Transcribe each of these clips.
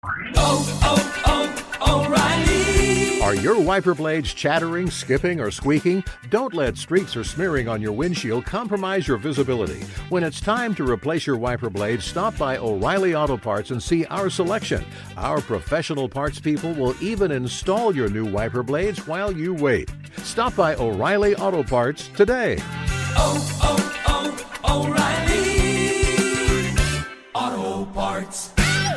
O'Reilly. Are your wiper blades chattering, skipping, or squeaking? Don't let streaks or smearing on your windshield compromise your visibility. When it's time to replace your wiper blades, stop by O'Reilly Auto Parts and see our selection. Our professional parts people will even install your new wiper blades while you wait. Stop by O'Reilly Auto Parts today. O'Reilly Auto Parts.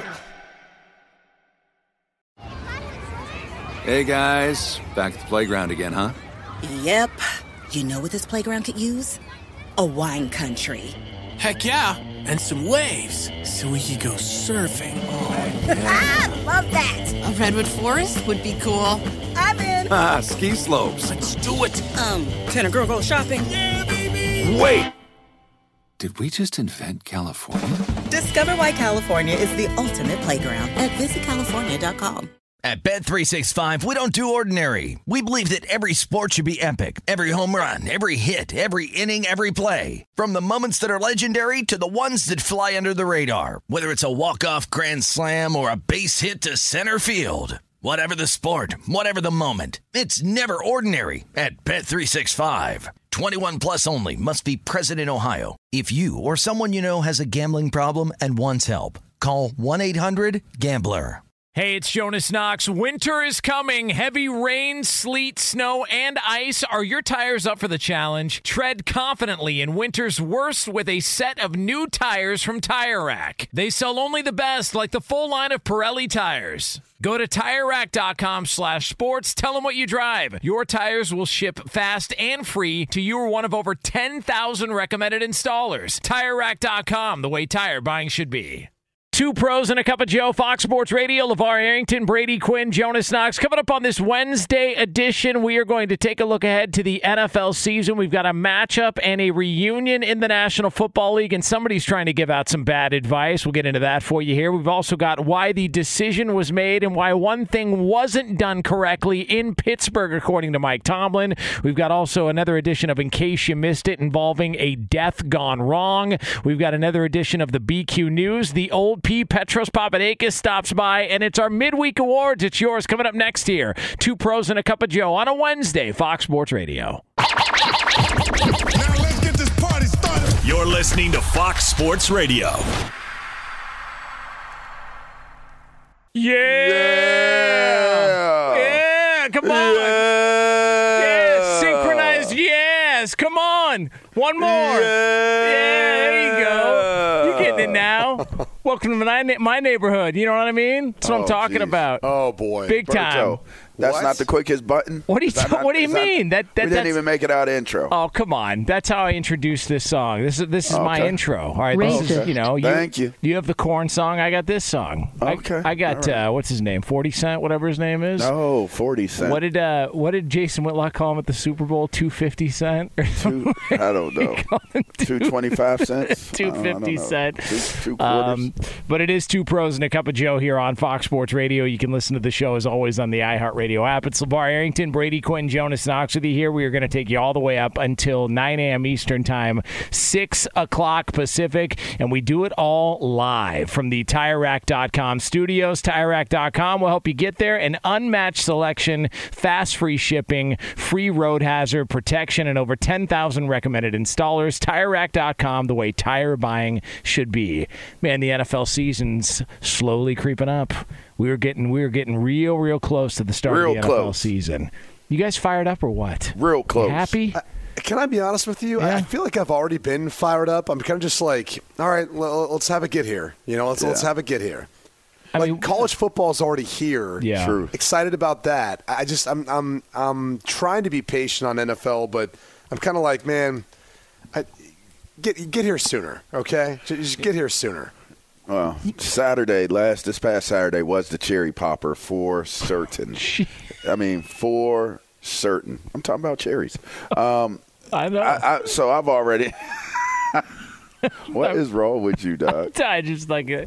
Hey guys, back at the playground again, huh? Yep. You know what this playground could use? A wine country. Heck yeah, and some waves so we could go surfing. Oh, yeah. Love that. A redwood forest would be cool. I'm in. Ski slopes. Let's do it. Can a girl go shopping? Yeah, baby. Wait! Did we just invent California? Discover why California is the ultimate playground at visitcalifornia.com. At Bet365, we don't do ordinary. We believe that every sport should be epic. Every home run, every hit, every inning, every play. From the moments that are legendary to the ones that fly under the radar. Whether it's a walk-off grand slam or a base hit to center field. Whatever the sport, whatever the moment. It's never ordinary at Bet365. 21 plus only. Must be present in Ohio. If you or someone you know has a gambling problem and wants help, call 1-800-GAMBLER. Hey, it's Jonas Knox. Winter is coming. Heavy rain, sleet, snow, and ice. Are your tires up for the challenge? Tread confidently in winter's worst with a set of new tires from Tire Rack. They sell only the best, like the full line of Pirelli tires. Go to TireRack.com/sports. Tell them what you drive. Your tires will ship fast and free to you or one of over 10,000 recommended installers. TireRack.com, the way tire buying should be. Two pros and a cup of Joe, Fox Sports Radio. LeVar Arrington, Brady Quinn, Jonas Knox. Coming up on this Wednesday edition, we are going to take a look ahead to the NFL season. We've got a matchup and a reunion in the National Football League, and somebody's trying to give out some bad advice. We'll get into that for you here. We've also got why the decision was made and why one thing wasn't done correctly in Pittsburgh, according to Mike Tomlin. We've got also another edition of In Case You Missed It, involving a death gone wrong. We've got another edition of the BQ News. The old P. Petros Papadakis stops by, and it's our midweek awards. It's yours coming up next here. Two pros and a cup of Joe on a Wednesday, Fox Sports Radio. Now let's get this party started. You're listening to Fox Sports Radio. Yeah! Come on! Yeah! Synchronized yes! Come on! One more! Yeah, there you go. You're getting it now. Welcome to my neighborhood. You know what I mean? That's what I'm talking about. Oh, boy. Big time. That's not the quickest button? What do you mean? We didn't even make it out intro. Oh, come on. That's how I introduced this song. This is my intro. All right, this is, Thank you. You have the Korn song. I got this song. Okay. I got what's his name? 40 Cent, whatever his name is. Oh, 40 Cent. What did Jason Whitlock call him at the Super Bowl? 250 cent? I don't know. 225 cents? 250 cent. Two quarters. But it is Two Pros and a Cup of Joe here on Fox Sports Radio. You can listen to the show as always on the iHeartRadio app. It's LeVar Arrington, Brady Quinn, Jonas Knox with you here. We are going to take you all the way up until 9 a.m. Eastern Time, 6 o'clock Pacific, and we do it all live from the TireRack.com studios. TireRack.com will help you get there. An unmatched selection, fast free shipping, free road hazard protection, and over 10,000 recommended installers. TireRack.com, the way tire buying should be. Man, the NFL season's slowly creeping up. We were getting real close to the start of the NFL season. You guys fired up or what? Real close. You happy? Can I be honest with you? Yeah. I feel like I've already been fired up. I'm kind of just like, all right, let's have it get here. Let's have it get here. I mean, college football is already here. Yeah. True. Excited about that. I'm trying to be patient on NFL, but I'm kind of like, man, get here sooner, okay? Just get here sooner. Well, this past Saturday was the cherry popper for certain. I mean, for certain. I'm talking about cherries. I know. So I've already What is wrong with you, dog? I just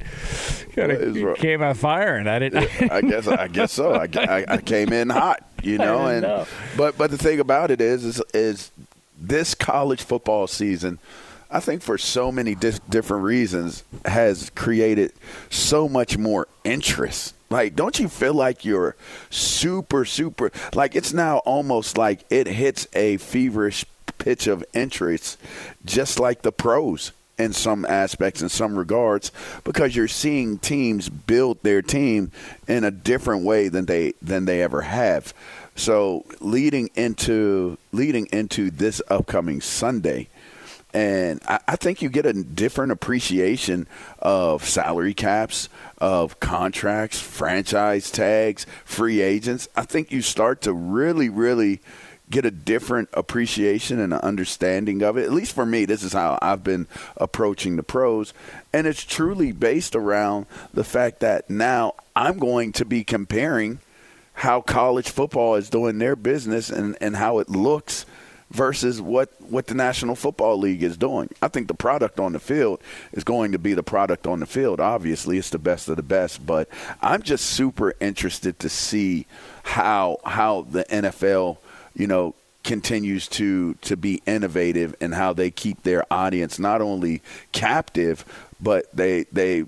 came out firing. I didn't. I guess so. I came in hot, know. But the thing about it is this college football season. I think for so many different reasons, has created so much more interest. Like, don't you feel like you're super, like it's now almost like it hits a feverish pitch of interest, just like the pros in some aspects, in some regards, because you're seeing teams build their team in a different way than they ever have. So leading into this upcoming Sunday, and I think you get a different appreciation of salary caps, of contracts, franchise tags, free agents. I think you start to really, really get a different appreciation and an understanding of it. At least for me, this is how I've been approaching the pros. And it's truly based around the fact that now I'm going to be comparing how college football is doing their business and how it looks versus what the National Football League is doing. I think the product on the field is going to be the product on the field. Obviously, it's the best of the best, but I'm just super interested to see how the NFL, continues to be innovative and how they keep their audience not only captive, but they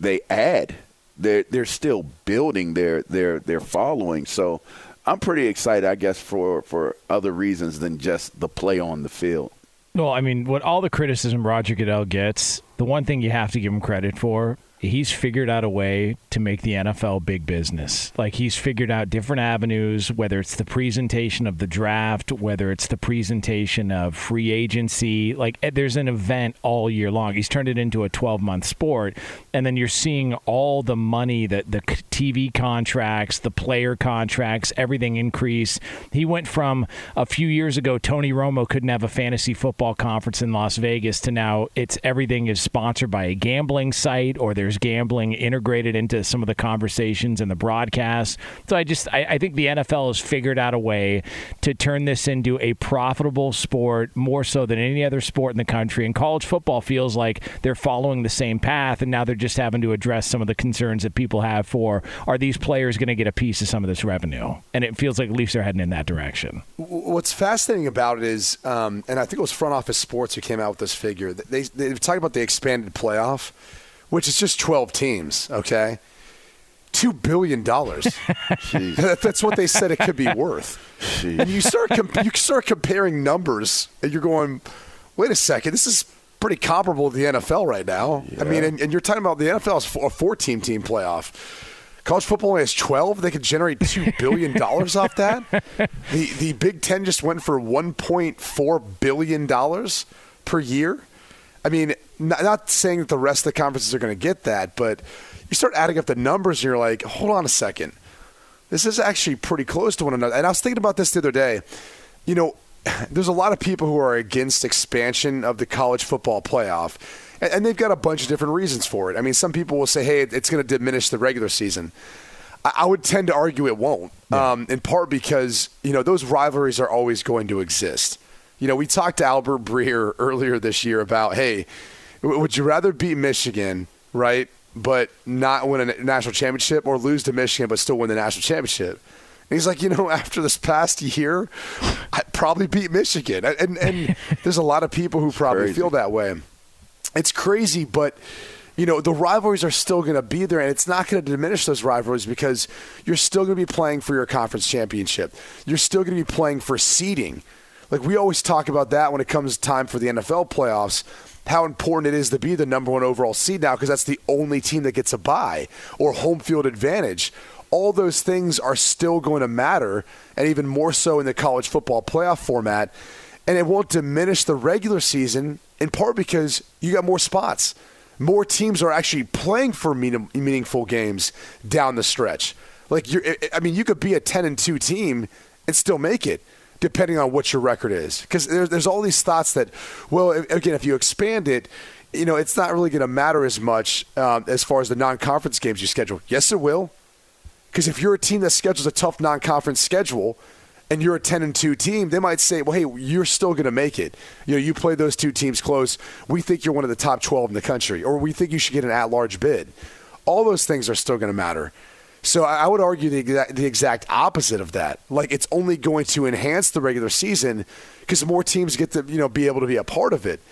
add. They're still building their following. So I'm pretty excited, I guess, for other reasons than just the play on the field. Well, I mean, what all the criticism Roger Goodell gets, the one thing you have to give him credit for, he's figured out a way to make the NFL big business. Like, he's figured out different avenues, whether it's the presentation of the draft, whether it's the presentation of free agency. Like, there's an event all year long. He's turned it into a 12-month sport. And then you're seeing all the money, the TV contracts, the player contracts, everything increase. He went from a few years ago, Tony Romo couldn't have a fantasy football conference in Las Vegas, to now everything is sponsored by a gambling site, or there's gambling integrated into some of the conversations and the broadcasts. So I think the NFL has figured out a way to turn this into a profitable sport, more so than any other sport in the country. And college football feels like they're following the same path, and now they're just having to address some of the concerns that people have for, are these players going to get a piece of some of this revenue? And it feels like at least they're heading in that direction. What's fascinating about it is, and I think it was Front Office Sports who came out with this figure, they talk about the expanded playoff, which is just 12 teams, okay? $2 billion. That's what they said it could be worth. Jeez. And you start comparing numbers, and you're going, wait a second, this is pretty comparable to the NFL right now. Yeah. I mean, and you're talking about the NFL is a 14-team playoff. College football only has 12. They could generate $2 billion off that. The Big Ten just went for $1.4 billion per year. I mean, not saying that the rest of the conferences are going to get that, but you start adding up the numbers and you're like, hold on a second. This is actually pretty close to one another. And I was thinking about this the other day. There's a lot of people who are against expansion of the college football playoff, and they've got a bunch of different reasons for it. I mean, some people will say, hey, it's going to diminish the regular season. I would tend to argue it won't, in part because, those rivalries are always going to exist. We talked to Albert Breer earlier this year about, hey, would you rather beat Michigan, right, but not win a national championship, or lose to Michigan but still win the national championship? And he's like, after this past year, I'd probably beat Michigan. And there's a lot of people who probably feel that way. It's crazy, but the rivalries are still going to be there, and it's not going to diminish those rivalries because you're still going to be playing for your conference championship. You're still going to be playing for seeding. Like, we always talk about that when it comes time for the NFL playoffs, how important it is to be the number one overall seed now, because that's the only team that gets a bye or home field advantage. All those things are still going to matter, and even more so in the college football playoff format. And it won't diminish the regular season, in part because you got more spots. More teams are actually playing for meaningful games down the stretch. Like, you could be a 10-2 team and still make it, depending on what your record is. Because there's all these thoughts that, well, again, if you expand it, it's not really going to matter as much as far as the non-conference games you schedule. Yes, it will. Because if you're a team that schedules a tough non-conference schedule and you're a 10-2 team, they might say, well, hey, you're still going to make it. You play those two teams close. We think you're one of the top 12 in the country, or we think you should get an at-large bid. All those things are still going to matter. So I would argue the exact opposite of that. Like, it's only going to enhance the regular season because more teams get to be able to be a part of it.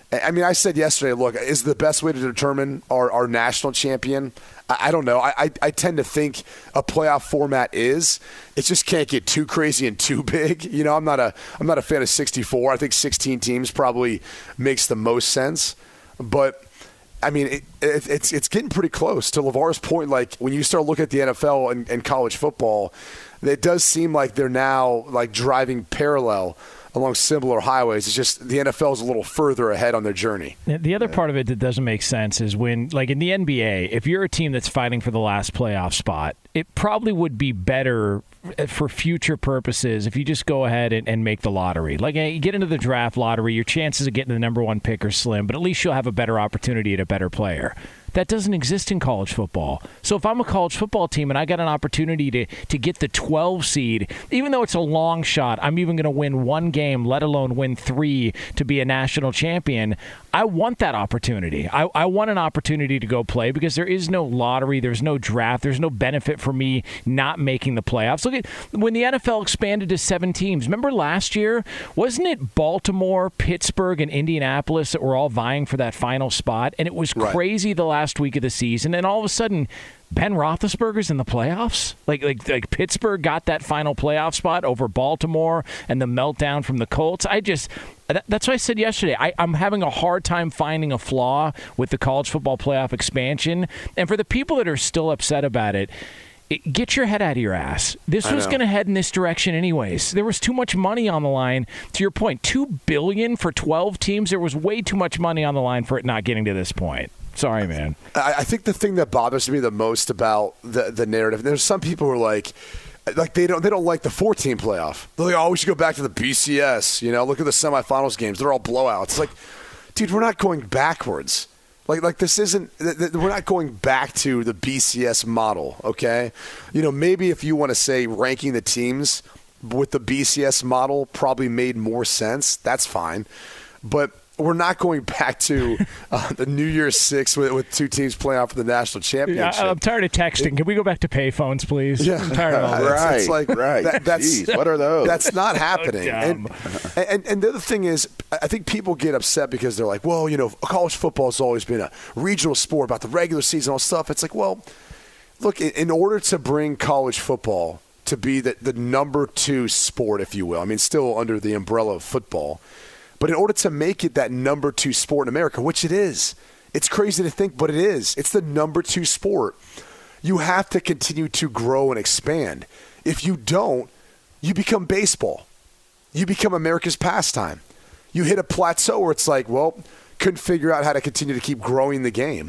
I mean, I said yesterday, look, is the best way to determine our national champion? I don't know. I tend to think a playoff format is. It just can't get too crazy and too big. You know, I'm not a fan of 64. I think 16 teams probably makes the most sense. But I mean, it's getting pretty close. To LeVar's point, like when you start looking at the NFL and college football, it does seem like they're now like driving parallel along similar highways. It's just the NFL is a little further ahead on their journey. The other part of it that doesn't make sense is when, like in the NBA, if you're a team that's fighting for the last playoff spot, it probably would be better for future purposes if you just go ahead and make the lottery. Like, you get into the draft lottery, your chances of getting the number one pick are slim, but at least you'll have a better opportunity at a better player. That doesn't exist in college football. So if I'm a college football team and I got an opportunity to get the 12 seed, even though it's a long shot, I'm even going to win one game, let alone win 3 to be a national champion, I want that opportunity. I want an opportunity to go play because there is no lottery, there's no draft, there's no benefit for me not making the playoffs. Look at when the NFL expanded to 7 teams. Remember last year? Wasn't it Baltimore, Pittsburgh, and Indianapolis that were all vying for that final spot? And it was crazy the last week of the season, and all of a sudden Ben Roethlisberger's in the playoffs. Like Pittsburgh got that final playoff spot over Baltimore and the meltdown from the Colts. That's what I said yesterday. I'm having a hard time finding a flaw with the college football playoff expansion. And for the people that are still upset about it, get your head out of your ass. This was going to head in this direction anyways. There was too much money on the line. To your point, $2 billion for 12 teams. There was way too much money on the line for it not getting to this point. Sorry, man. I think the thing that bothers me the most about the narrative, there's some people who are like they don't like the 4-team playoff. They're like, oh, we should go back to the BCS. You know, look at the semifinals games. They're all blowouts. It's like, dude, we're not going backwards. Like this isn't. We're not going back to the BCS model. Okay, you know, maybe if you want to say ranking the teams with the BCS model probably made more sense. That's fine, but we're not going back to the New Year's Six with 2 teams playing out for the national championship. Yeah, I'm tired of texting. Can we go back to payphones, please? Yeah, I'm tired of all this. It's like, Jeez, what are those? That's not happening. And the other thing is, I think people get upset because they're like, well, you know, college football has always been a regional sport about the regular season, all stuff. It's like, well, look, in order to bring college football to be the number 2 sport, if you will, I mean, still under the umbrella of football, but in order to make it that number 2 sport in America, which it is, it's crazy to think, but it is. It's the number 2 sport. You have to continue to grow and expand. If you don't, you become baseball. You become America's pastime. You hit a plateau where it's like, well, couldn't figure out how to continue to keep growing the game.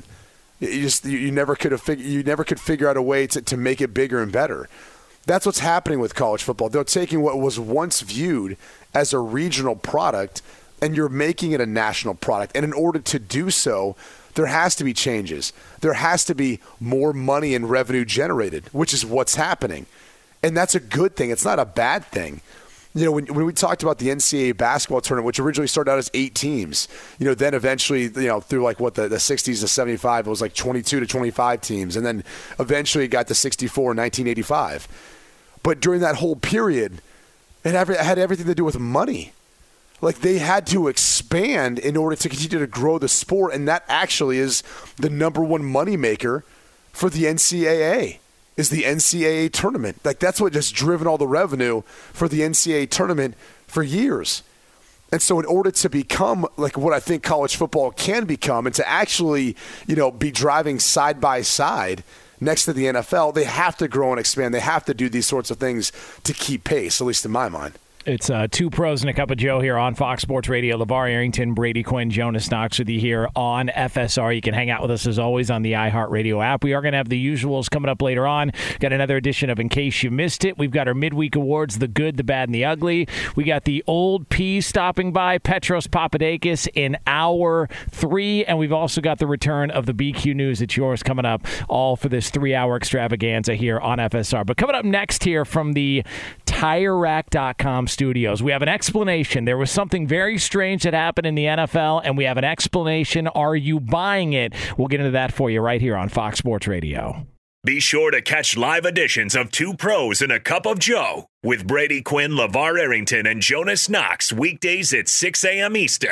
You never could figure out a way to make it bigger and better. That's what's happening with college football. They're taking what was once viewed as a regional product, and you're making it a national product. And in order to do so, there has to be changes. There has to be more money and revenue generated, which is what's happening. And that's a good thing. It's not a bad thing. You know, when we talked about the NCAA basketball tournament, which originally started out as 8 teams, you know, then eventually, you know, through like the 60s to 75, it was like 22 to 25 teams. And then eventually it got to 64 in 1985. But during that whole period, it had everything to do with money. Like, they had to expand in order to continue to grow the sport, and that actually is the number 1 moneymaker for the NCAA, is the NCAA tournament. Like, that's what just driven all the revenue for the NCAA tournament for years. And so in order to become like what I think college football can become, and to actually, you know, be driving side by side next to the NFL, they have to grow and expand. They have to do these sorts of things to keep pace, at least in my mind. It's 2 pros and a cup of Joe here on Fox Sports Radio. LeVar Arrington, Brady Quinn, Jonas Knox with you here on FSR. You can hang out with us as always on the iHeartRadio app. We are going to have the usuals coming up later on. Got another edition of In Case You Missed It. We've got our midweek awards, the good, the bad, and the ugly. We got the old P stopping by, Petros Papadakis in hour 3. And we've also got the return of the BQ News. It's yours coming up, all for this 3-hour extravaganza here on FSR. But coming up next here from the TireRack.com studios, we have an explanation. There was something very strange that happened in the NFL, and we have an explanation. Are you buying it? We'll get into that for you right here on Fox Sports Radio. Be sure to catch live editions of 2 Pros and a Cup of Joe with Brady Quinn, LeVar Arrington, and Jonas Knox weekdays at 6 a.m. Eastern.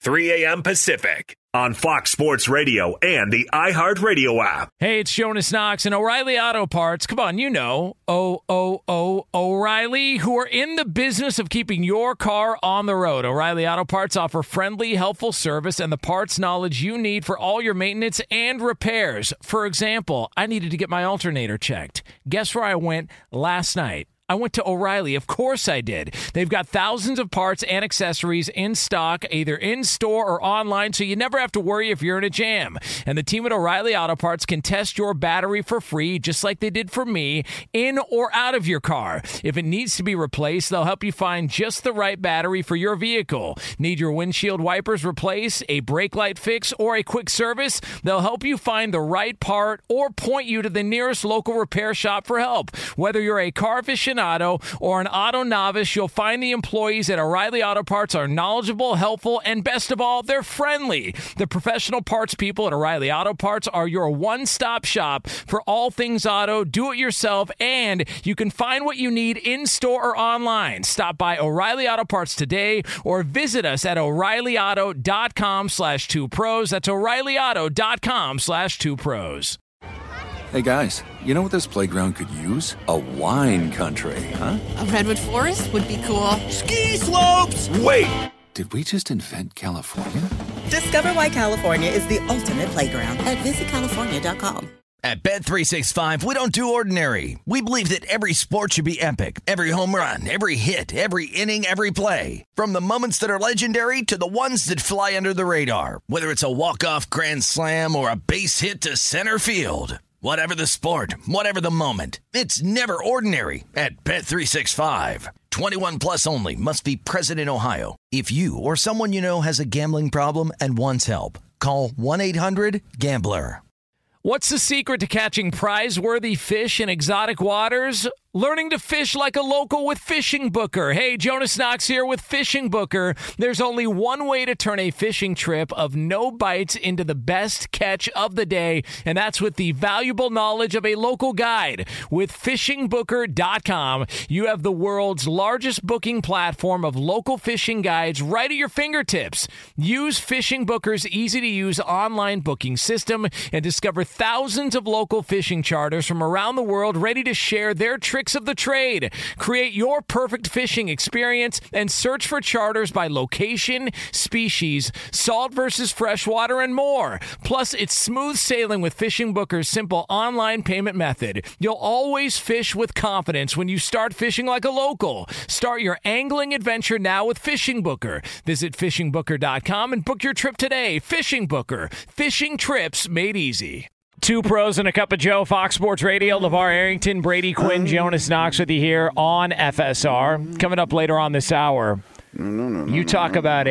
3 a.m. Pacific on Fox Sports Radio and the iHeartRadio app. Hey, it's Jonas Knox and O'Reilly Auto Parts. Come on, you know, O'Reilly, who are in the business of keeping your car on the road. O'Reilly Auto Parts offer friendly, helpful service and the parts knowledge you need for all your maintenance and repairs. For example, I needed to get my alternator checked. Guess where I went last night? I went to O'Reilly. Of course I did. They've got thousands of parts and accessories in stock, either in store or online, so you never have to worry if you're in a jam. And the team at O'Reilly Auto Parts can test your battery for free, just like they did for me, in or out of your car. If it needs to be replaced, they'll help you find just the right battery for your vehicle. Need your windshield wipers replaced, a brake light fix, or a quick service? They'll help you find the right part or point you to the nearest local repair shop for help. Whether you're a car aficionado or an auto novice, you'll find the employees at O'Reilly Auto Parts are knowledgeable, helpful, and best of all, they're friendly. The professional parts people at O'Reilly Auto Parts are your one-stop shop for all things auto, do-it-yourself, and you can find what you need in-store or online. Stop by O'Reilly Auto Parts today or visit us at O'ReillyAuto.com/2pros. That's O'ReillyAuto.com/2pros. Hey guys, you know what this playground could use? A wine country, huh? A redwood forest would be cool. Ski slopes! Wait! Did we just invent California? Discover why California is the ultimate playground at visitcalifornia.com. At Bet365, we don't do ordinary. We believe that every sport should be epic. Every home run, every hit, every inning, every play. From the moments that are legendary to the ones that fly under the radar. Whether it's a walk-off grand slam or a base hit to center field. Whatever the sport, whatever the moment, it's never ordinary at Bet365. 21 plus only. Must be present in Ohio. If you or someone you know has a gambling problem and wants help, call 1-800-GAMBLER. What's the secret to catching prize-worthy fish in exotic waters? Learning to fish like a local with Fishing Booker. Hey, Jonas Knox here with Fishing Booker. There's only one way to turn a fishing trip of no bites into the best catch of the day, and that's with the valuable knowledge of a local guide. With FishingBooker.com, you have the world's largest booking platform of local fishing guides right at your fingertips. Use Fishing Booker's easy-to-use online booking system and discover thousands of local fishing charters from around the world ready to share their tricks of the trade. Create your perfect fishing experience and search for charters by location, species, salt versus freshwater, and more. Plus, it's smooth sailing with Fishing Booker's simple online payment method. You'll always fish with confidence when you start fishing like a local. Start your angling adventure now with Fishing Booker. Visit FishingBooker.com and book your trip today. Fishing Booker. Fishing trips made easy. Two pros and a cup of Joe, Fox Sports Radio. LeVar Arrington, Brady Quinn, Jonas Knox with you here on FSR. Coming up later on this hour, you talk about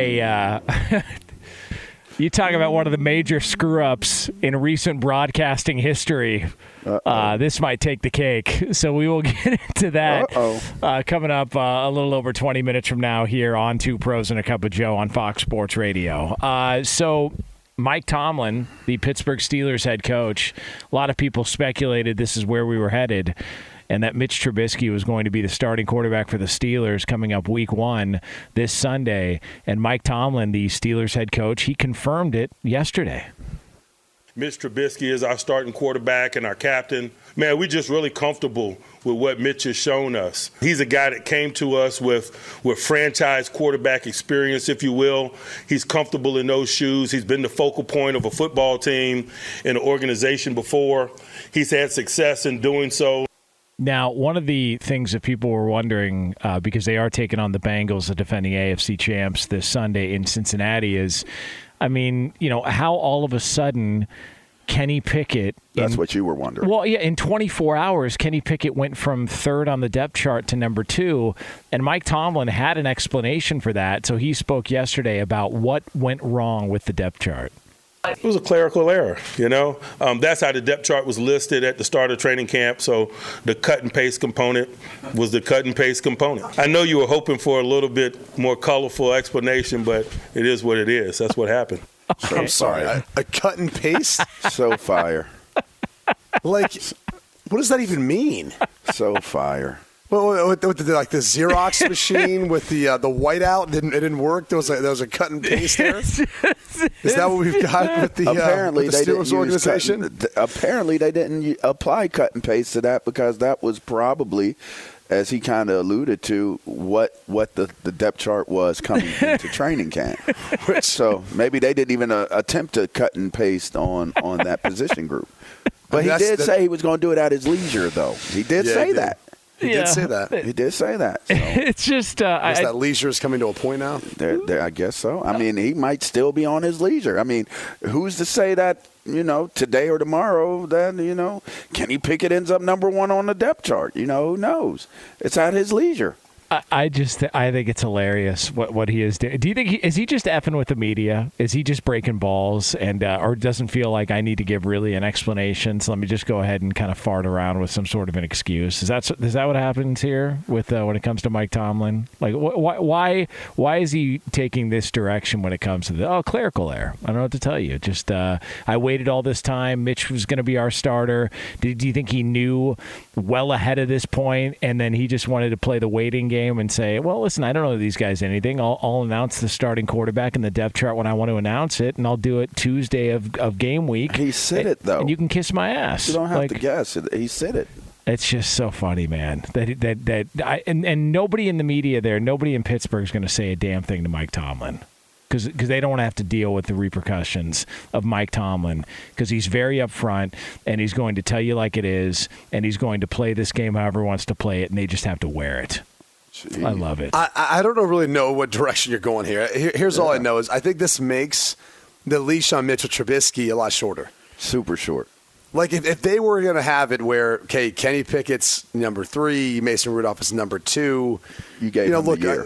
you talk about one of the major screw-ups in recent broadcasting history. This might take the cake, so we will get into that coming up a little over 20 minutes from now here on Two Pros and a Cup of Joe on Fox Sports Radio. Mike Tomlin, the Pittsburgh Steelers head coach, a lot of people speculated this is where we were headed and that Mitch Trubisky was going to be the starting quarterback for the Steelers coming up week 1 this Sunday. And Mike Tomlin, the Steelers head coach, he confirmed it yesterday. Mitch Trubisky is our starting quarterback and our captain. Man, we're just really comfortable with what Mitch has shown us. He's a guy that came to us with franchise quarterback experience, if you will. He's comfortable in those shoes. He's been the focal point of a football team and an organization before. He's had success in doing so. Now, one of the things that people were wondering, because they are taking on the Bengals, the defending AFC champs, this Sunday in Cincinnati, is, how all of a sudden Kenny Pickett... That's what you were wondering. Well, yeah, in 24 hours, Kenny Pickett went from 3rd on the depth chart to number 2, and Mike Tomlin had an explanation for that, so he spoke yesterday about what went wrong with the depth chart. It was a clerical error, That's how the depth chart was listed at the start of training camp, so the cut and paste component was the cut and paste component. I know you were hoping for a little bit more colorful explanation, but it is what it is. That's what happened. Okay. I'm sorry, a cut and paste? So fire. Like, what does that even mean? So fire. Well, with the Xerox machine with the whiteout, it didn't work. There was a cut and paste there. Is that what we've got with the Steelers organization? Apparently, they didn't apply cut and paste to that because that was probably, as he kind of alluded to, what the depth chart was coming into training camp. So maybe they didn't even attempt to cut and paste on that position group. But he did say he was going to do it at his leisure, though. He did say that. He did say that. He did say that. So. It's just that leisure is coming to a point now. I guess so. I mean, he might still be on his leisure. I mean, who's to say that, today or tomorrow that, Kenny Pickett ends up number 1 on the depth chart? Who knows? It's at his leisure. I think it's hilarious what he is doing. Do you think is he just effing with the media? Is he just breaking balls and or doesn't feel like I need to give really an explanation? So let me just go ahead and kind of fart around with some sort of an excuse. Is that what happens here with when it comes to Mike Tomlin? Like why is he taking this direction when it comes to clerical error? I don't know what to tell you. Just I waited all this time. Mitch was going to be our starter. Do you think he knew well ahead of this point, and then he just wanted to play the waiting game and say, well, listen, I don't know these guys anything. I'll announce the starting quarterback in the depth chart when I want to announce it, and I'll do it Tuesday of game week. He said it, though. And you can kiss my ass. You don't have to guess. He said it. It's just so funny, man. And nobody in the media there, nobody in Pittsburgh is going to say a damn thing to Mike Tomlin. Because they don't want to have to deal with the repercussions of Mike Tomlin, because he's very upfront and he's going to tell you like it is, and he's going to play this game however he wants to play it, and they just have to wear it. Jeez. I love it. I don't really know what direction you're going here. Here's all I know is I think this makes the leash on Mitchell Trubisky a lot shorter. Super short. Like if they were going to have it where, okay, Kenny Pickett's number 3, Mason Rudolph is number 2. You gave him the year.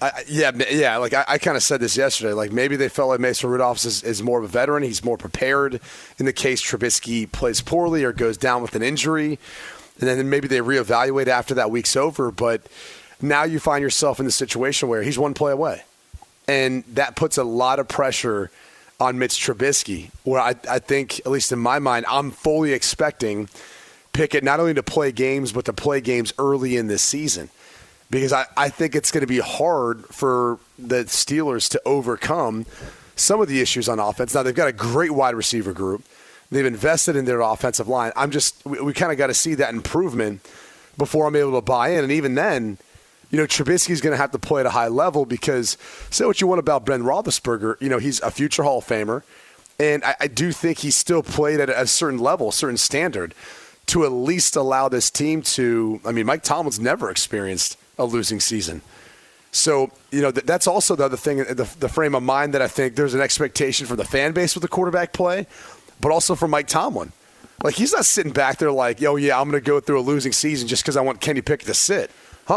I kind of said this yesterday. Like maybe they felt like Mason Rudolph is more of a veteran. He's more prepared in the case Trubisky plays poorly or goes down with an injury. And then maybe they reevaluate after that week's over. But now you find yourself in the situation where he's one play away. And that puts a lot of pressure on Mitch Trubisky, where I think, at least in my mind, I'm fully expecting Pickett not only to play games, but to play games early in this season. Because I think it's going to be hard for the Steelers to overcome some of the issues on offense. Now, they've got a great wide receiver group. They've invested in their offensive line. We kind of got to see that improvement before I'm able to buy in. And even then, Trubisky's going to have to play at a high level because say what you want about Ben Roethlisberger, he's a future Hall of Famer. And I do think he still played at a certain level, a certain standard to at least allow this team to – Mike Tomlin's never experienced a losing season. So, that's also the other thing, the frame of mind that I think there's an expectation for the fan base with the quarterback play, but also for Mike Tomlin. Like, he's not sitting back there like, I'm going to go through a losing season just because I want Kenny Pickett to sit.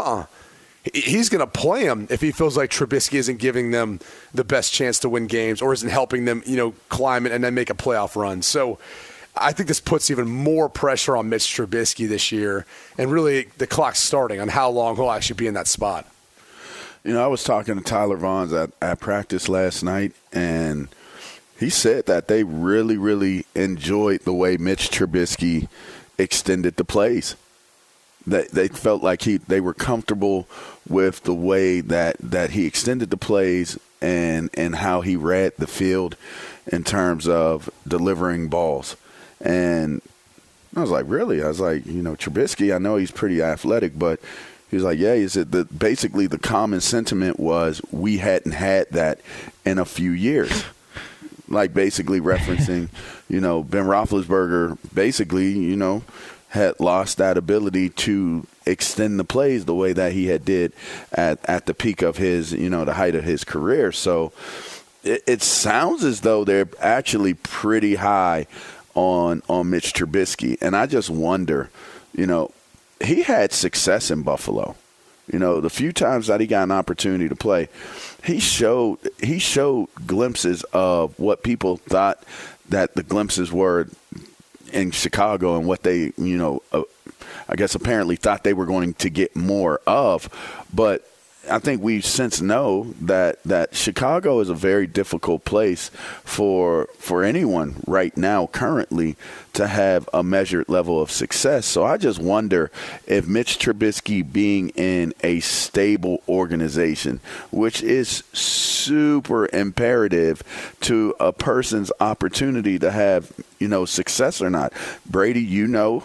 He's going to play him if he feels like Trubisky isn't giving them the best chance to win games or isn't helping them, climb it and then make a playoff run. So I think this puts even more pressure on Mitch Trubisky this year, and really the clock's starting on how long he'll actually be in that spot. I was talking to Tyler Vaughns at practice last night, and he said that they really, really enjoyed the way Mitch Trubisky extended the plays. They felt like they were comfortable with the way that he extended the plays and how he read the field in terms of delivering balls. And I was like, really? I was like, Trubisky, I know he's pretty athletic, but he was like, yeah. He said that basically the common sentiment was we hadn't had that in a few years. Like basically referencing, Ben Roethlisberger basically, had lost that ability to extend the plays the way that he had did at the peak of his, the height of his career. So it sounds as though they're actually pretty high on Mitch Trubisky. And I just wonder, he had success in Buffalo. The few times that he got an opportunity to play, he showed glimpses of what people thought that the glimpses were in Chicago and what they, I guess apparently thought they were going to get more of. But I think we since know that Chicago is a very difficult place for anyone right now currently to have a measured level of success. So I just wonder if Mitch Trubisky being in a stable organization, which is super imperative to a person's opportunity to have, success or not. Brady,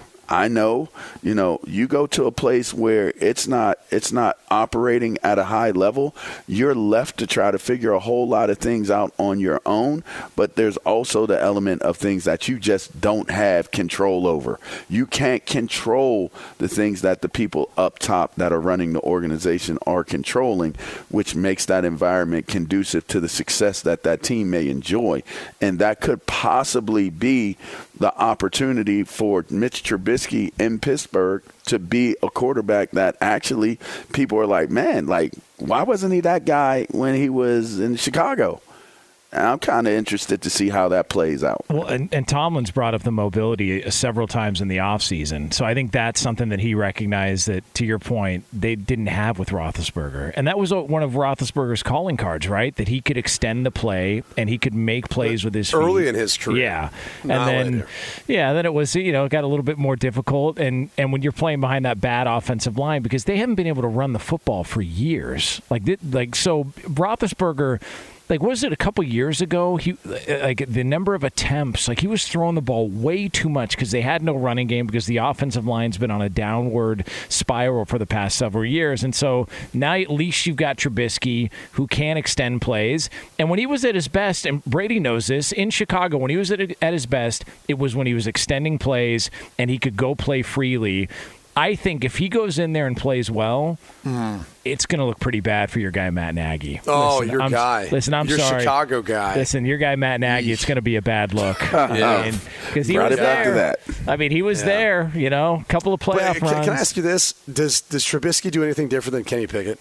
I know, you go to a place where it's not operating at a high level, you're left to try to figure a whole lot of things out on your own, but there's also the element of things that you just don't have control over. You can't control the things that the people up top that are running the organization are controlling, which makes that environment conducive to the success that team may enjoy. And that could possibly be the opportunity for Mitch Trubisky in Pittsburgh to be a quarterback that actually people are like, man, why wasn't he that guy when he was in Chicago? And I'm kind of interested to see how that plays out. Well, and Tomlin's brought up the mobility several times in the offseason. So I think that's something that he recognized that, to your point, they didn't have with Roethlisberger. And that was one of Roethlisberger's calling cards, right? That he could extend the play and he could make plays with his feet. Early in his career. Yeah. Then it was, it got a little bit more difficult. And when you're playing behind that bad offensive line, because they haven't been able to run the football for years. So Roethlisberger, was it a couple years ago? He the number of attempts, he was throwing the ball way too much because they had no running game because the offensive line's been on a downward spiral for the past several years. And so now at least you've got Trubisky who can extend plays. And when he was at his best, and Brady knows this, in Chicago, when he was at his best, it was when he was extending plays and he could go play freely. I think if he goes in there and plays well, it's going to look pretty bad for your guy, Matt Nagy. Oh, your guy. Listen, I'm your sorry. Chicago guy. Listen, your guy, Matt Nagy, it's going to be a bad look. Because he was there. He was there, a couple of playoff runs. Can I ask you this? Does Trubisky do anything different than Kenny Pickett?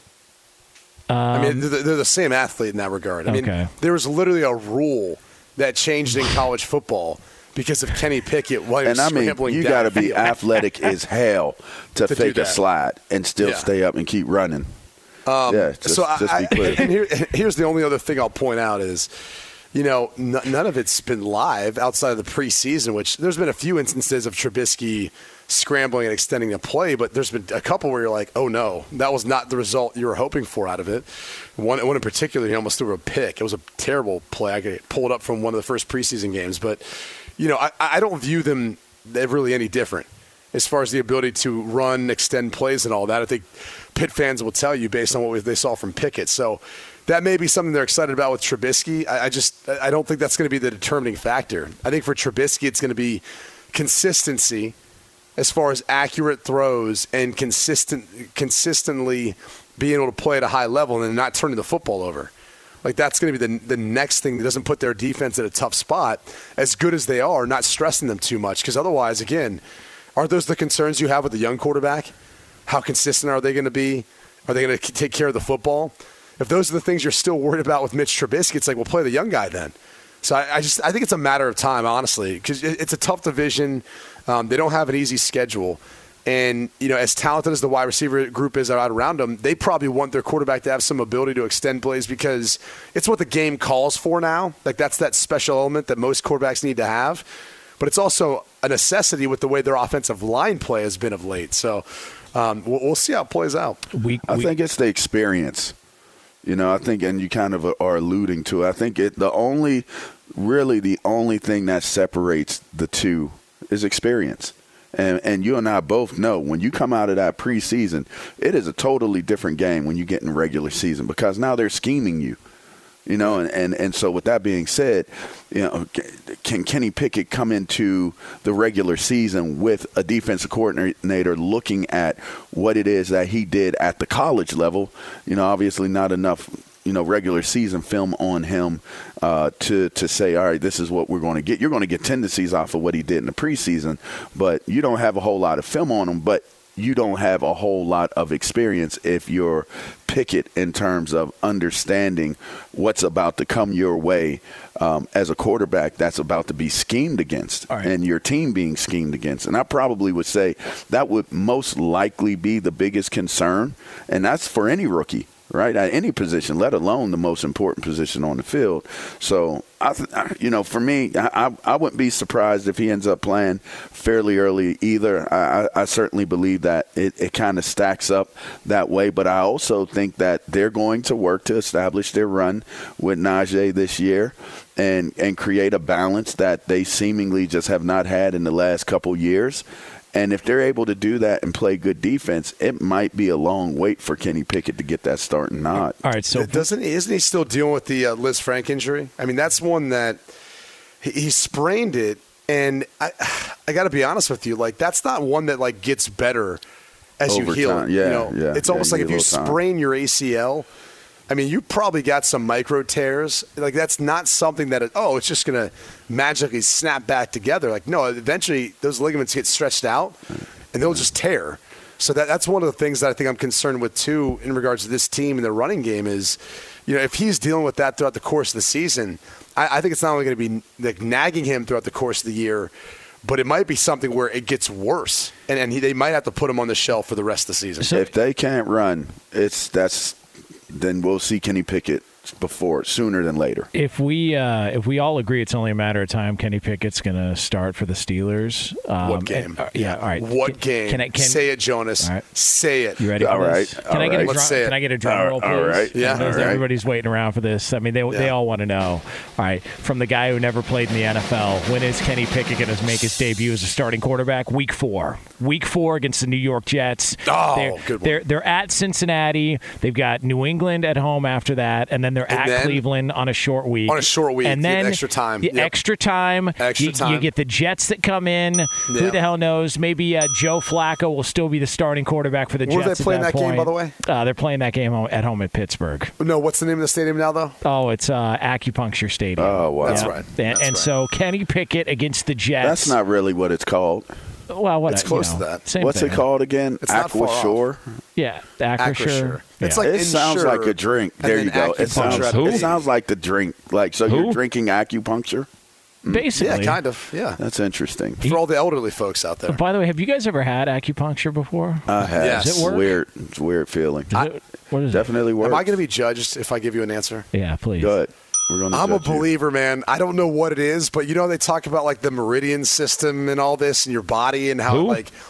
They're the same athlete in that regard. There was literally a rule that changed in college football because of Kenny Pickett while scrambling you got to be athletic as hell to fake a slide and still stay up and keep running. Just be clear. And here's the only other thing I'll point out is, none of it's been live outside of the preseason, which there's been a few instances of Trubisky scrambling and extending the play, but there's been a couple where you're like, oh no, that was not the result you were hoping for out of it. One in particular, he almost threw a pick. It was a terrible play. I could pull it up from one of the first preseason games, but I don't view them really any different as far as the ability to run, extend plays and all that. I think Pitt fans will tell you based on what they saw from Pickett. So that may be something they're excited about with Trubisky. I don't think that's going to be the determining factor. I think for Trubisky, it's going to be consistency as far as accurate throws and consistently being able to play at a high level and not turning the football over. That's going to be the next thing that doesn't put their defense in a tough spot, as good as they are, not stressing them too much. Because otherwise, again, aren't those the concerns you have with the young quarterback? How consistent are they going to be? Are they going to take care of the football? If those are the things you're still worried about with Mitch Trubisky, it's we'll play the young guy then. So I think it's a matter of time, honestly, because it's a tough division. They don't have an easy schedule. And, as talented as the wide receiver group is out around them, they probably want their quarterback to have some ability to extend plays because it's what the game calls for now. That's that special element that most quarterbacks need to have. But it's also a necessity with the way their offensive line play has been of late. So we'll see how it plays out. I think it's the experience. I think, and you kind of are alluding to it, I think the only thing that separates the two is experience. And you and I both know when you come out of that preseason, it is a totally different game when you get in regular season because now they're scheming you. And so with that being said, can Kenny Pickett come into the regular season with a defensive coordinator looking at what it is that he did at the college level? Obviously not enough, regular season film on him to say, all right, this is what we're going to get. You're going to get tendencies off of what he did in the preseason, but you don't have a whole lot of film on him, but you don't have a whole lot of experience if you're Pickett in terms of understanding what's about to come your way as a quarterback that's about to be schemed against and your team being schemed against. And I probably would say that would most likely be the biggest concern, and that's for any rookie. right, at any position, let alone the most important position on the field. So, for me, I wouldn't be surprised if he ends up playing fairly early either. I certainly believe that it kind of stacks up that way, but I also think that they're going to work to establish their run with Najee this year and create a balance that they seemingly just have not had in the last couple years. And if they're able to do that and play good defense, it might be a long wait for Kenny Pickett to get that starting nod. All right, so isn't he still dealing with the Liz Frank injury? I mean, that's one that he sprained it, and I got to be honest with you, like that's not one that like gets better as over you heal. Time. Yeah, it's almost like if you sprain your ACL. I mean, you probably got some micro tears. Like, that's not something that, it's just going to magically snap back together. Like, no, eventually those ligaments get stretched out, and they'll just tear. So that's one of the things that I think I'm concerned with, too, in regards to this team and their running game is, if he's dealing with that throughout the course of the season, I think it's not only going to be like nagging him throughout the course of the year, but it might be something where it gets worse, and they might have to put him on the shelf for the rest of the season. So if they can't run, then we'll see Kenny Pickett sooner than later. If we all agree it's only a matter of time, Kenny Pickett's going to start for the Steelers. What game? All right. What game? Say it, Jonas. Right. Say it. You ready for this? Can I get a drum roll, please? All right. Yeah. Everybody's waiting around for this. I mean, they all want to know. All right. From the guy who never played in the NFL, when is Kenny Pickett going to make his debut as a starting quarterback? Week 4. Week 4 against the New York Jets. Good one. They're at Cincinnati. They've got New England at home after that, and then they're at Cleveland on a short week. And then extra time. Extra time. You get the Jets that come in. Yep. Who the hell knows? Maybe Joe Flacco will still be the starting quarterback for the Jets. Where are they playing that game, by the way? They're playing that game at home at Pittsburgh. No, what's the name of the stadium now, though? Oh, it's Acupuncture Stadium. Oh, wow. That's right. And so Kenny Pickett against the Jets. That's not really what it's called. Well, it's close to that. Same What's thing. it called again? It's not far Aquashore? Yeah, Aquashore. It's like it sounds like a drink. There you go. It sounds like the drink. Like, so you're drinking acupuncture? Basically. Yeah, kind of. Yeah. That's interesting. For all the elderly folks out there. By the way, have you guys ever had acupuncture before? I have. Yes. Does it work? Weird. It's a weird feeling. What is Definitely works. Am I going to be judged if I give you an answer? Yeah, please. Good. I'm a believer, man. I don't know what it is, but they talk about like the meridian system and all this in your body and how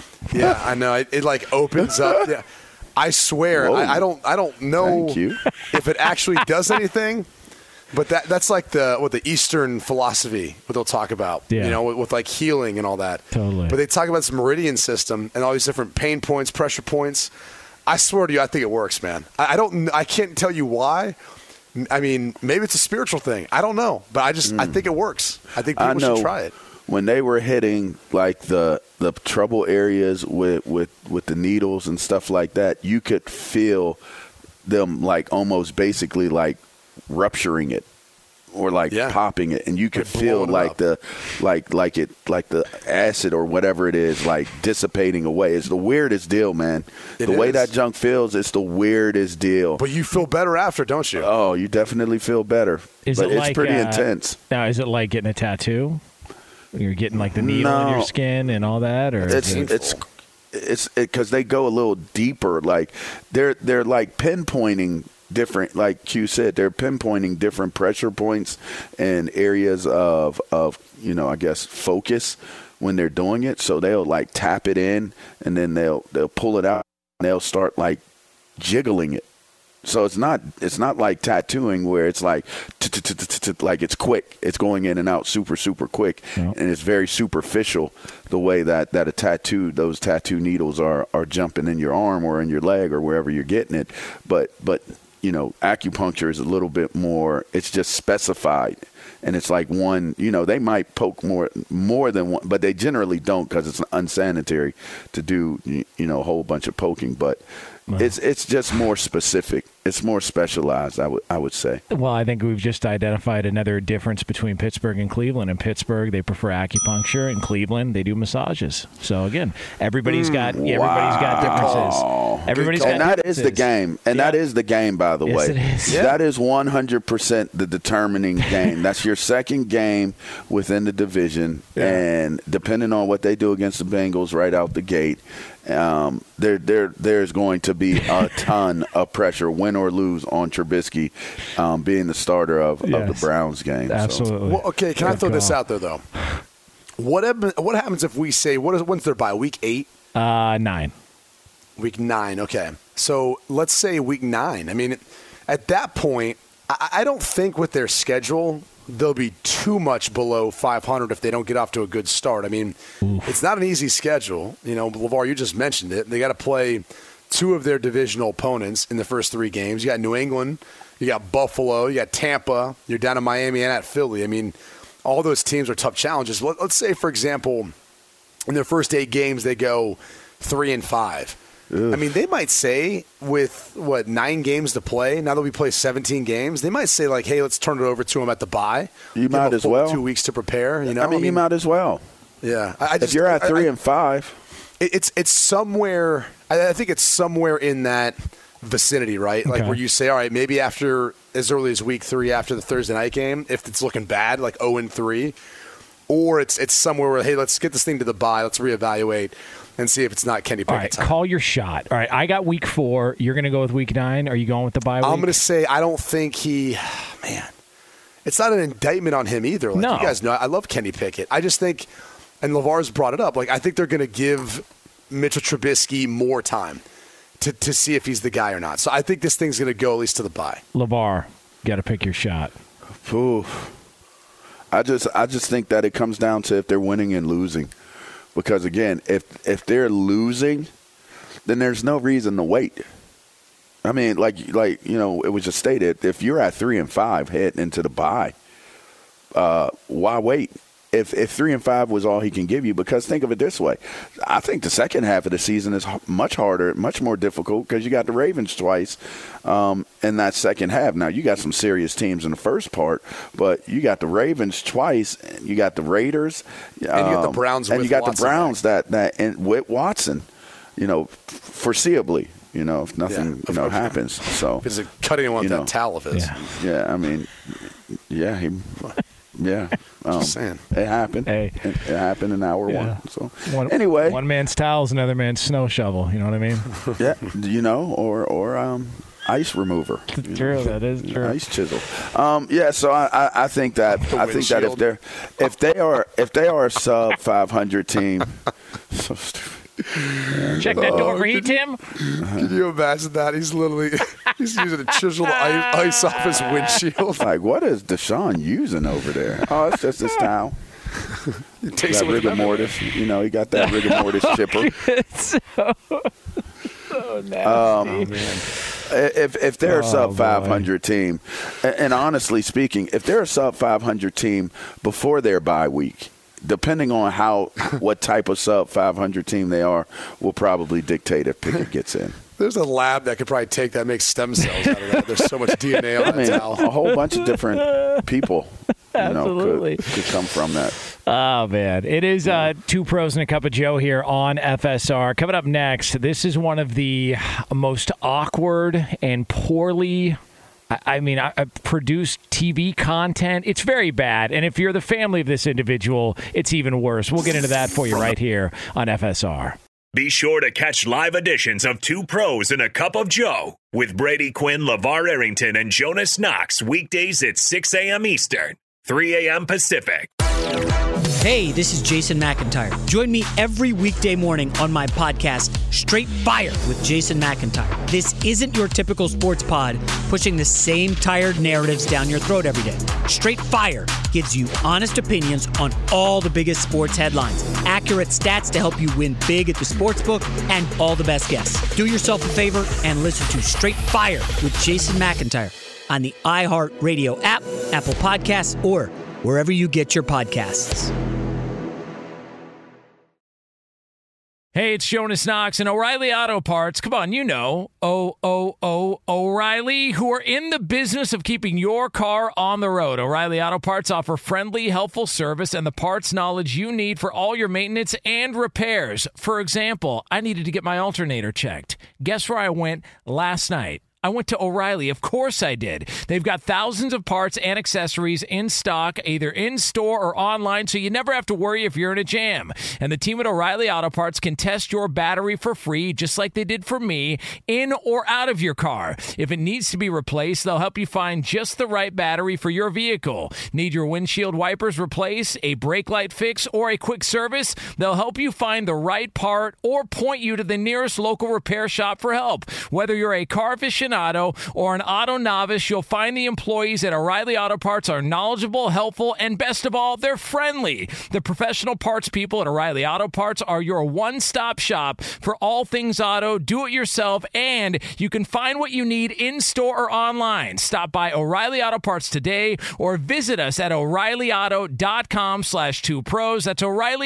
I know it like opens up. Yeah. I swear, I don't know if it actually does anything, but that's like the Eastern philosophy, what they'll talk about, with like healing and all that. Totally. But they talk about this meridian system and all these different pain points, pressure points. I swear to you, I think it works, man. I can't tell you why. I mean, maybe it's a spiritual thing. I don't know, but I think it works. I think people should try it. When they were hitting like the trouble areas with the needles and stuff like that, you could feel them like almost basically like rupturing it or like popping it, and you could feel like the acid or whatever it is like dissipating away. It's the weirdest deal, man. The way that junk feels, it's the weirdest deal. But you feel better after, don't you? Oh, you definitely feel better. It's pretty intense. Now, is it like getting a tattoo? You're getting like the needle in your skin and all that, or it's because they go a little deeper. Like they're like pinpointing different, like Q said, they're pinpointing different pressure points and areas of I guess focus when they're doing it. So they'll like tap it in and then they'll pull it out and they'll start like jiggling it. So it's not like tattooing where it's like like it's quick. It's going in and out super, super quick. And it's very superficial the way that those tattoo needles are jumping in your arm or in your leg or wherever you're getting it. But acupuncture is a little bit more, it's just specified. And it's like one, they might poke more than one, but they generally don't because it's unsanitary to do, a whole bunch of poking. But it's just more specific. It's more specialized, I would say. Well, I think we've just identified another difference between Pittsburgh and Cleveland. In Pittsburgh, they prefer acupuncture. In Cleveland, they do massages. So again, everybody's got differences. Everybody's got and that is the game. And that is the game, by the way. Yes, it is. That is 100% the determining game. That's your second game within the division, and depending on what they do against the Bengals right out the gate, there's going to be a ton of pressure, win or lose, on Trubisky being the starter of the Browns game. Absolutely. So. Well, okay, can I throw this out there, though? What happens if we say, when's their bye, week 8? 9. Week 9, okay. So let's say week 9. I mean, at that point, I don't think with their schedule they'll be too much below 500 if they don't get off to a good start. I mean, it's not an easy schedule. You know, LeVar, you just mentioned it. They got to play 2 of their divisional opponents in the first 3 games. You got New England, you got Buffalo, you got Tampa, you're down in Miami and at Philly. I mean, all those teams are tough challenges. Let's say, for example, in their first 8 games they go 3-5. I mean, they might say with, 9 games to play, now that we play 17 games, they might say, like, hey, let's turn it over to them at the bye. You might as well. 2 weeks to prepare, you know? I mean, you might as well. Yeah. If you're at 3-5. It's somewhere, I think it's somewhere in that vicinity, right? Like where you say, all right, maybe after as early as week 3 after the Thursday night game, if it's looking bad, like 0-3, or it's somewhere where, hey, let's get this thing to the bye, let's reevaluate and see if it's not Kenny Pickett. All right, call your shot. All right, I got week 4. You're going to go with week 9. Are you going with the bye week? I'm going to say I don't think it's not an indictment on him either. Like, no. You guys know, I love Kenny Pickett. I just think, and LeVar's brought it up, like I think they're going to give Mitchell Trubisky more time to see if he's the guy or not. So I think this thing's going to go at least to the bye. LeVar, got to pick your shot. Ooh. I just think that it comes down to if they're winning and losing. Because, again, if they're losing, then there's no reason to wait. I mean, like you know, it was just stated, if you're at 3-5 heading into the bye, why wait? If 3-5 was all he can give you, because think of it this way, I think the second half of the season is much harder, much more difficult, because you got the Ravens twice in that second half. Now, you got some serious teams in the first part, but you got the Ravens twice, and you got the Raiders, and you got the Browns, and with you got Watson the Browns that and with Watson, you know, foreseeably. You know, if nothing happens. So because it's cutting him on that towel of his. Yeah, I mean, just saying. It happened. Hey. It happened in hour 1. So anyway, one man's towel is another man's snow shovel. You know what I mean? Yeah, you know, or ice remover. True, that is true. Ice chisel. So I think that if they are a sub 500 team, so stupid. Check that door for heat, Tim. Can you imagine that? He's using a chisel to ice off his windshield. Like, what is Deshaun using over there? Oh, it's just his towel. He takes it with rigor mortis. You know, he got that rigor mortis chipper. It's so nasty. If they're a sub 500 team, and honestly speaking, if they're a sub 500 team before their bye week, depending on what type of sub 500 team they are, will probably dictate if Pickett gets in. There's a lab that could probably take that, make stem cells out of that. There's so much DNA on that towel. A whole bunch of different people, could come from that. Oh, man. It is 2 Pros and a Cup of Joe here on FSR. Coming up next, this is one of the most awkward and poorly produced TV content. It's very bad. And if you're the family of this individual, it's even worse. We'll get into that for you right here on FSR. Be sure to catch live editions of 2 Pros and a Cup of Joe with Brady Quinn, LeVar Arrington, and Jonas Knox weekdays at 6 a.m. Eastern, 3 a.m. Pacific. Hey, this is Jason McIntyre. Join me every weekday morning on my podcast, Straight Fire with Jason McIntyre. This isn't your typical sports pod pushing the same tired narratives down your throat every day. Straight Fire gives you honest opinions on all the biggest sports headlines, accurate stats to help you win big at the sportsbook, and all the best guests. Do yourself a favor and listen to Straight Fire with Jason McIntyre on the iHeartRadio app, Apple Podcasts, or wherever you get your podcasts. Hey, it's Jonas Knox and O'Reilly Auto Parts. Come on, you know, O'Reilly, who are in the business of keeping your car on the road. O'Reilly Auto Parts offer friendly, helpful service and the parts knowledge you need for all your maintenance and repairs. For example, I needed to get my alternator checked. Guess where I went last night? I went to O'Reilly. Of course I did. They've got thousands of parts and accessories in stock, either in-store or online, so you never have to worry if you're in a jam. And the team at O'Reilly Auto Parts can test your battery for free, just like they did for me, in or out of your car. If it needs to be replaced, they'll help you find just the right battery for your vehicle. Need your windshield wipers replaced, a brake light fix, or a quick service? They'll help you find the right part or point you to the nearest local repair shop for help. Whether you're a car aficionado or an auto novice, you'll find the employees at O'Reilly Auto Parts are knowledgeable, helpful, and best of all, they're friendly. The professional parts people at O'Reilly Auto Parts are your one-stop shop for all things auto, do-it-yourself, and you can find what you need in-store or online. Stop by O'Reilly Auto Parts today or visit us at O'ReillyAuto.com/2pros. That's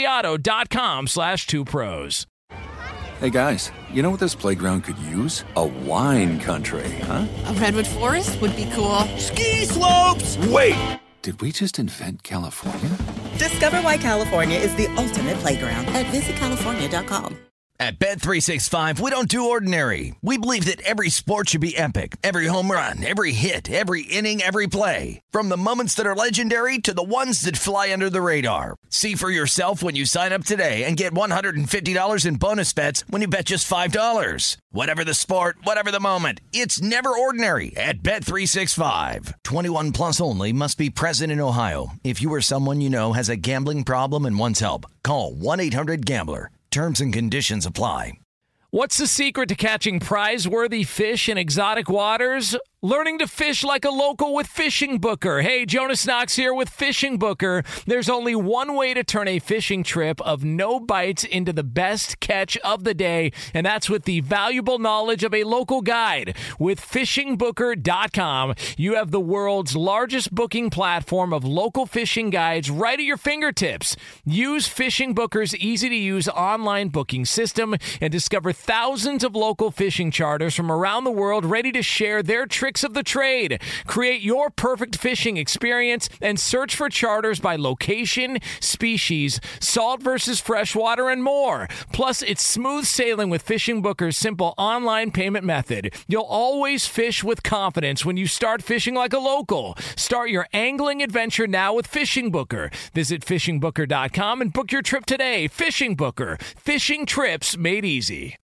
O'ReillyAuto.com/2pros. Hey guys, you know what this playground could use? A wine country, huh? A redwood forest would be cool. Ski slopes! Wait! Did we just invent California? Discover why California is the ultimate playground at visitcalifornia.com. At Bet365, we don't do ordinary. We believe that every sport should be epic. Every home run, every hit, every inning, every play. From the moments that are legendary to the ones that fly under the radar. See for yourself when you sign up today and get $150 in bonus bets when you bet just $5. Whatever the sport, whatever the moment, it's never ordinary at Bet365. 21 plus only. Must be present in Ohio. If you or someone you know has a gambling problem and wants help, call 1-800-GAMBLER. Terms and conditions apply. What's the secret to catching prize-worthy fish in exotic waters? Learning to fish like a local with Fishing Booker. Hey, Jonas Knox here with Fishing Booker. There's only one way to turn a fishing trip of no bites into the best catch of the day, and that's with the valuable knowledge of a local guide. With FishingBooker.com, you have the world's largest booking platform of local fishing guides right at your fingertips. Use Fishing Booker's easy-to-use online booking system and discover thousands of local fishing charters from around the world ready to share their tricks of the trade. Create your perfect fishing experience and search for charters by location, species, salt versus freshwater, and more. Plus, it's smooth sailing with Fishing Booker's simple online payment method. You'll always fish with confidence when you start fishing like a local. Start your angling adventure now with Fishing Booker. Visit FishingBooker.com and book your trip today. Fishing Booker. Fishing trips made easy.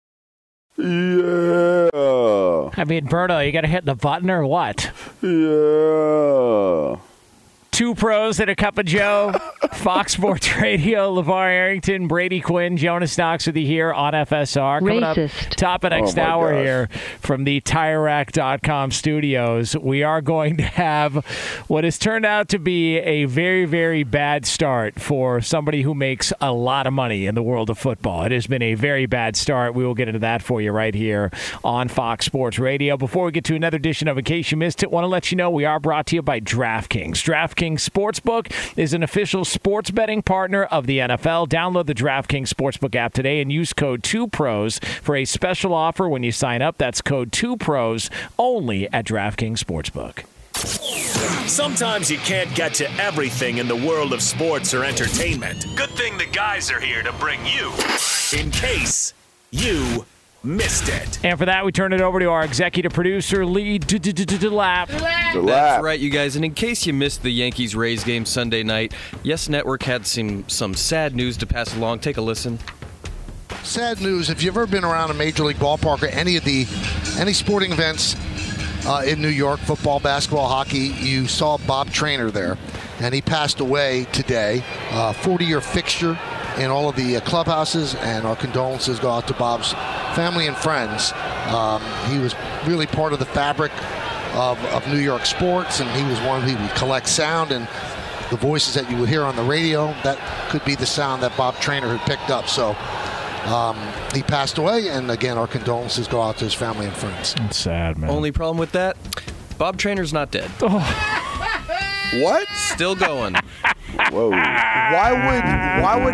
Yeah. I mean, Berto, you got to hit the button or what? Yeah. Two pros and a cup of Joe. Fox Sports Radio, LeVar Arrington, Brady Quinn, Jonas Knox with you here on FSR. Coming up top of next hour here from the TireRack.com studios, we are going to have what has turned out to be a very, very bad start for somebody who makes a lot of money in the world of football. It has been a very bad start. We will get into that for you right here on Fox Sports Radio. Before we get to another edition of In Case You Missed It, want to let you know we are brought to you by DraftKings. DraftKings Sportsbook is an official sports betting partner of the NFL. Download the DraftKings Sportsbook app today and use code 2PROS for a special offer when you sign up. That's code 2PROS only at DraftKings Sportsbook. Sometimes you can't get to everything in the world of sports or entertainment. Good thing the guys are here to bring you In Case You Missed It. And for that, we turn it over to our executive producer, Lee Delap. That's right, you guys. And in case you missed the Yankees-Rays game Sunday night, Yes Network had some sad news to pass along. Take a listen. Sad news. If you've ever been around a major league ballpark or any sporting events in New York, football, basketball, hockey, you saw Bob Traynor there. And he passed away today. 40-year fixture in all of the clubhouses, and our condolences go out to Bob's family and friends. He was really part of the fabric of New York sports, and he was one who would collect sound, and the voices that you would hear on the radio, that could be the sound that Bob Traynor had picked up. So he passed away, and again, our condolences go out to his family and friends. It's sad, man. Only problem with that, Bob Traynor's not dead. What? Still going. Whoa. Why would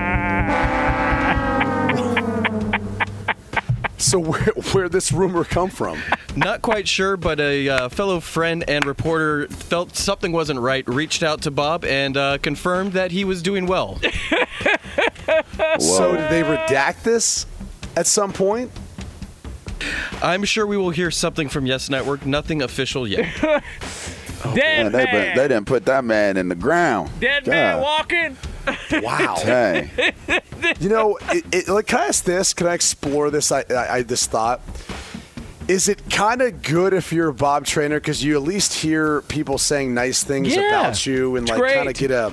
So where this rumor come from? Not quite sure, but a fellow friend and reporter felt something wasn't right, reached out to Bob, and confirmed that he was doing well. So did they redact this at some point? I'm sure we will hear something from Yes Network. Nothing official yet. Dead man. They didn't put that man in the ground. Dead man walking. Wow. Dang. You know, can I ask this? Can I explore this? This thought. Is it kind of good if you're a Bob Trainer because you at least hear people saying nice things about you and like kind of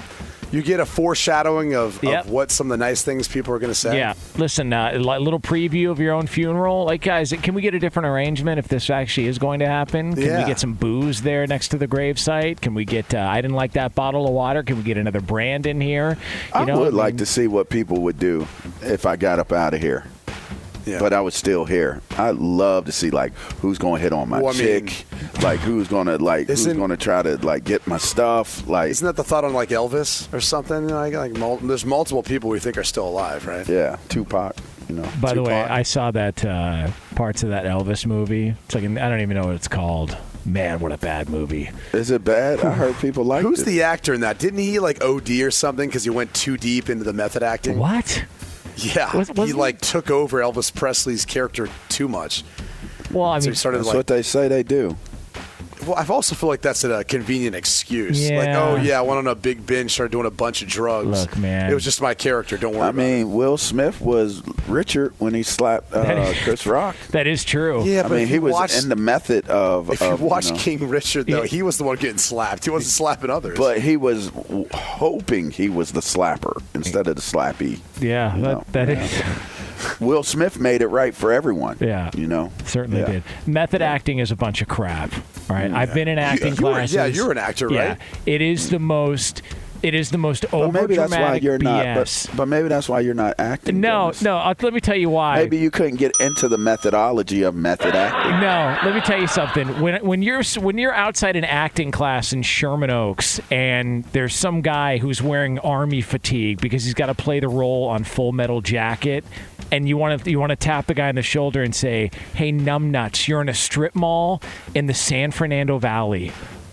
get a foreshadowing of what some of the nice things people are going to say? Yeah. Listen, a little preview of your own funeral. Like, guys, can we get a different arrangement if this actually is going to happen? Can we get some booze there next to the gravesite? Can we get, I didn't like that bottle of water. Can we get another brand in here? I would like to see what people would do if I got up out of here. Yeah. But I was still here. I'd love to see like who's going to hit on my chick, like who's going to try to get my stuff. Like, isn't that the thought on like Elvis or something? There's multiple people we think are still alive, right? Yeah, Tupac. By the way, I saw that parts of that Elvis movie. It's like I don't even know what it's called. Man, what a bad movie. Is it bad? I heard people like it. Who's the actor in that? Didn't he like OD or something because he went too deep into the method acting? What? Yeah, he took over Elvis Presley's character too much. Well, I mean, so he started that's what they say they do. Well, I also feel like that's a convenient excuse. Yeah. Like, oh, yeah, I went on a big binge, started doing a bunch of drugs. Look, man. It was just my character. Don't worry about it. Will Smith was Richard when he slapped Chris Rock. That is true. Yeah, but he was in the method of... If you watch King Richard, though, he was the one getting slapped. He wasn't slapping others. But he was hoping he was the slapper instead of the slappy. Yeah, that is... Will Smith made it right for everyone. Yeah. Certainly did. Method acting is a bunch of crap. All right. I've been in acting classes. You're an actor, right? Yeah. It is the most over-dramatic BS. But maybe that's why you're not acting. No. Let me tell you why. Maybe you couldn't get into the methodology of method acting. No, let me tell you something. When you're outside an acting class in Sherman Oaks and there's some guy who's wearing army fatigue because he's got to play the role on Full Metal Jacket, and you want to tap the guy on the shoulder and say, "Hey, numbnuts, you're in a strip mall in the San Fernando Valley.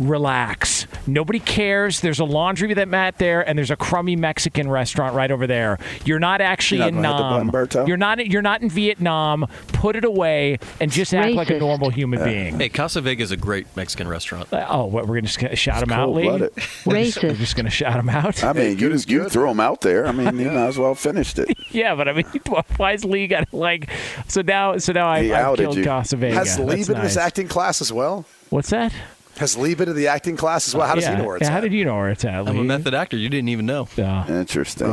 Relax. Nobody cares. There's a laundry mat there, and there's a crummy Mexican restaurant right over there. You're not actually in Nam. You're not in Vietnam. Put it away and just act like a normal human being." Hey, Casa Vega is a great Mexican restaurant. We're going to shout him out, Lee? We're just going to shout him out? I mean, you throw him out there. I mean, you might as well finished it. Yeah, but I mean, why is Lee got so now I've killed Casa Vega. Has Lee been in his acting class as well? What's that? Has Lee been to the acting class as well? How does he know where it's at? How did you know where it's at, Lee? I'm a method actor. You didn't even know. Interesting.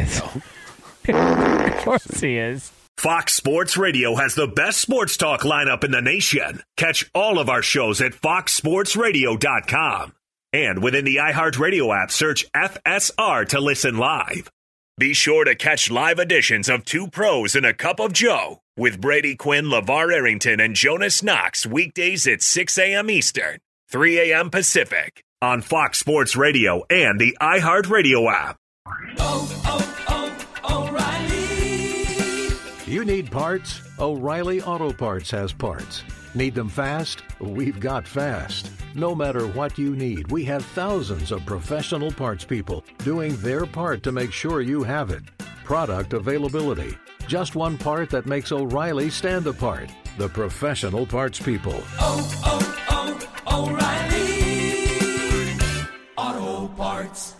Of course he is. Fox Sports Radio has the best sports talk lineup in the nation. Catch all of our shows at foxsportsradio.com. And within the iHeartRadio app, search FSR to listen live. Be sure to catch live editions of Two Pros and a Cup of Joe with Brady Quinn, LeVar Arrington, and Jonas Knox weekdays at 6 a.m. Eastern, 3 a.m. Pacific on Fox Sports Radio and the iHeartRadio app. O'Reilly. You need parts? O'Reilly Auto Parts has parts. Need them fast? We've got fast. No matter what you need, we have thousands of professional parts people doing their part to make sure you have it. Product availability. Just one part that makes O'Reilly stand apart. The professional parts people. O'Reilly Auto Parts.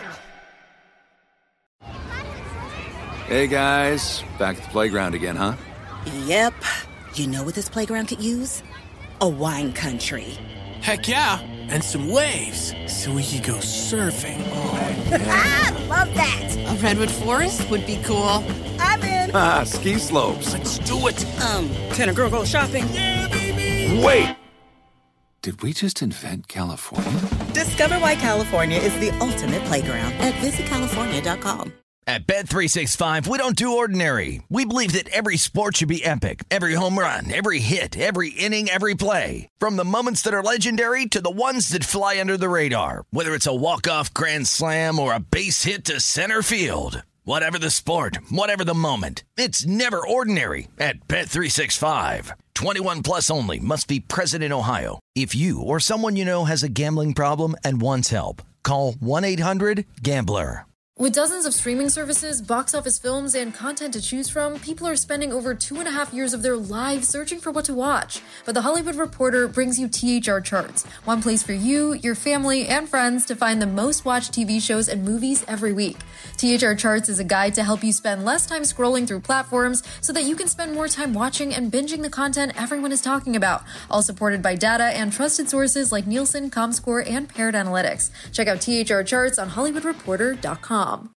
Hey guys, back at the playground again, huh? Yep. You know what this playground could use? A wine country. Heck yeah, and some waves so we could go surfing. Oh, yeah. Love that. A redwood forest would be cool. I'm in. Ski slopes. Let's do it. Can a girl go shopping? Yeah, baby. Wait! Did we just invent California? Discover why California is the ultimate playground at visitcalifornia.com. At Bet365, we don't do ordinary. We believe that every sport should be epic. Every home run, every hit, every inning, every play. From the moments that are legendary to the ones that fly under the radar. Whether it's a walk-off grand slam or a base hit to center field. Whatever the sport, whatever the moment. It's never ordinary at Bet365. 21 plus only. Must be present in Ohio. If you or someone you know has a gambling problem and wants help, call 1-800-GAMBLER. With dozens of streaming services, box office films, and content to choose from, people are spending over 2.5 years of their lives searching for what to watch. But The Hollywood Reporter brings you THR Charts, one place for you, your family, and friends to find the most watched TV shows and movies every week. THR Charts is a guide to help you spend less time scrolling through platforms so that you can spend more time watching and binging the content everyone is talking about, all supported by data and trusted sources like Nielsen, Comscore, and Parrot Analytics. Check out THR Charts on HollywoodReporter.com.